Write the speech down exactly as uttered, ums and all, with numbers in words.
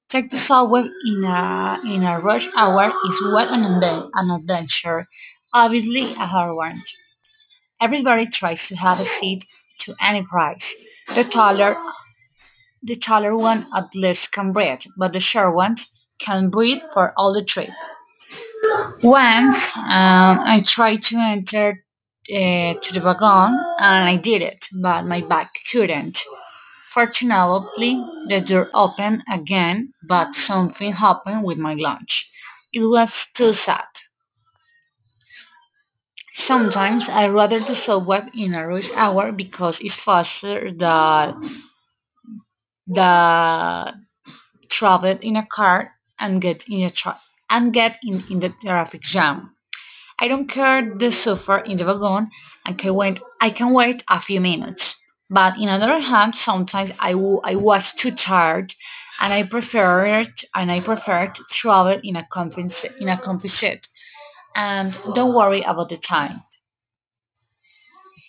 Take the subway in a in a rush hour is well an, adven- an adventure, obviously a hard one. Everybody tries to have a seat to any price. The taller the taller one at least can breathe, but the short ones can breathe for all the trip. Once um, I tried to enter uh, to the wagon and I did it, but my back couldn't. Fortunately, the door opened again, but something happened with my lunch. It was too sad. Sometimes I rather do subway in a rush hour because it's faster than the travel in a car and get in a tra- and get in, in the traffic jam. I don't care the suffer in the wagon. I can wait. I can wait a few minutes. But in other hand, sometimes I, w- I was too tired, and I preferred and I preferred to travel in a comfy se- in a comfy seat. And don't worry about the time.